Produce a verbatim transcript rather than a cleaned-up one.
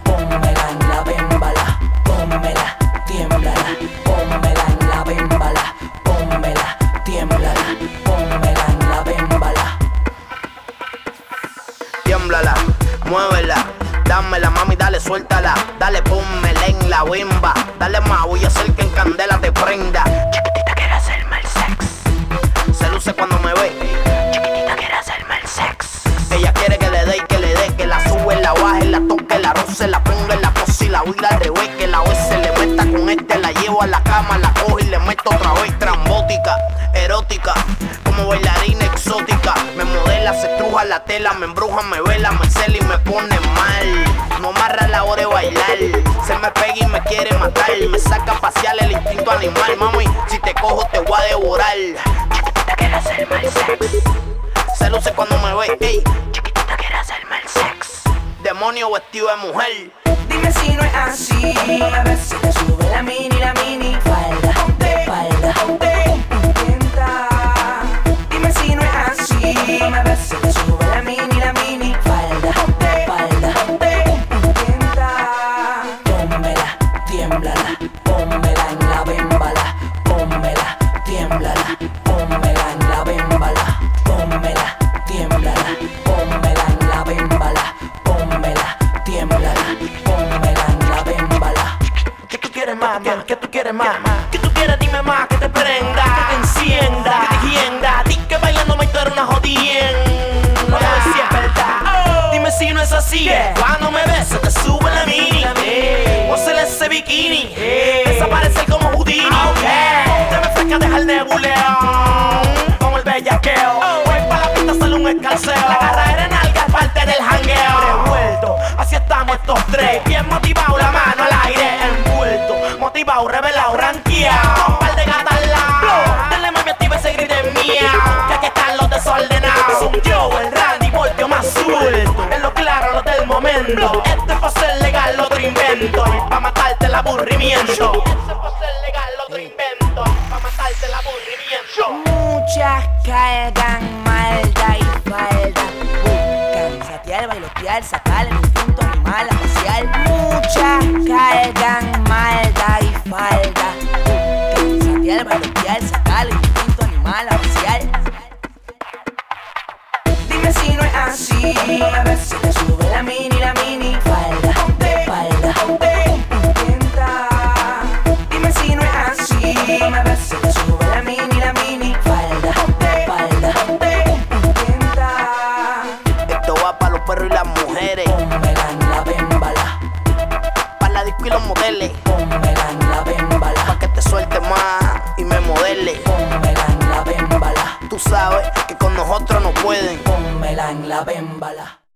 pónmela en la bembala, pónmela, tiémblala, pónmela en la bembala, pónmela, tiémblala, pónmela en la bembala. Tiémblala, muévela, dámela mami, dale, suéltala, dale, pónmela en la bimba, dale más, voy a hacer que en candela te prenda. Chiquitita quiere hacerme el sex, se luce cuando me ve. Chiquitita quiere hacerme el sex. Ella quiere que le dé y que le dé, que la sube, la baje, la toque, la roce, la ponga en la pose y la huila al revés, que la vez se le meta con este, la llevo a la cama, la cojo y le meto otra vez. Trambótica, erótica, como bailarina exótica, me modela, se estruja la tela, me embruja, me vela, me cela y me pone mal. No amarra la hora de bailar, se me pega y me quiere matar, me saca a pasear el instinto animal. Mami, si te cojo te voy a devorar. Chiquitita quiere hacerme el sex, se luce cuando me ve, ey. Chiquitita quiere hacerme el sex, demonio vestido de mujer. Dime si no es así, a ver si te sube la mini, la mini falda, ponte, falda, ponte, intenta. Dime si no es así, a ver si te sube la mini, la mini falda, ponte, falda, ponte, intenta. Pónmela, tiémblala, pónmela en la bembala, pónmela, tiémblala, pónmela en la bembala, pónmela, tiémblala, pónmela en la bembala, pónmela, tiémblala. ¿Qué tú quieres más, más? ¿Qué tú quieres más? ¿Qué tú quieres? Dime más, que te prenda, que te encienda, que te hienda. Di que bailando me estoy una jodienda. A ver si es verdad. Dime si no es así. Cuando me ves se te sube la mini. Pónsele ese bikini. Desaparecer como Houdini. Te me fresca, deja el nebuleón. Como el bellaqueo. Voy pa' la pista, sale un escalceo. La carrera en alga es parte del jangueo. Revuelto, así estamos estos tres. Bien motivados, la mano al aire. Motivado, revelado, ranqueado, un par de gatas al lado. Dale mami, activa ese grito de miau, que aquí están los desordenados. Son yo, el Randy, volteo más suelto, en lo claro, lo del momento. Este es pa' ser legal, otro invento, y pa' matarte el aburrimiento. Este es pa' ser legal, otro invento, y pa' matarte el aburrimiento. Muchas cargan malda y falda, buscan satear, bailotear, sacar el instinto animal a pasear. Muchas cargan malda y falda, buscan satear, bailotear, sacar el instinto animal a pasear. Dime si no es así, a ver si te sube la mini, la mini falda, ponte, falda, ponte, intenta. Dime si no es así, a ver si te sube la mini, la mini falda, ponte, falda, ponte, intenta. Esto va pa' los perros y las mujeres, Pónmela en la bembala, pa' la disco y los modeles, pónmela en la bembala, pa' que te suelte más y me modele. pónmela en la bembala, Tú sabes que con nosotros no pueden. pónmela en la bembala.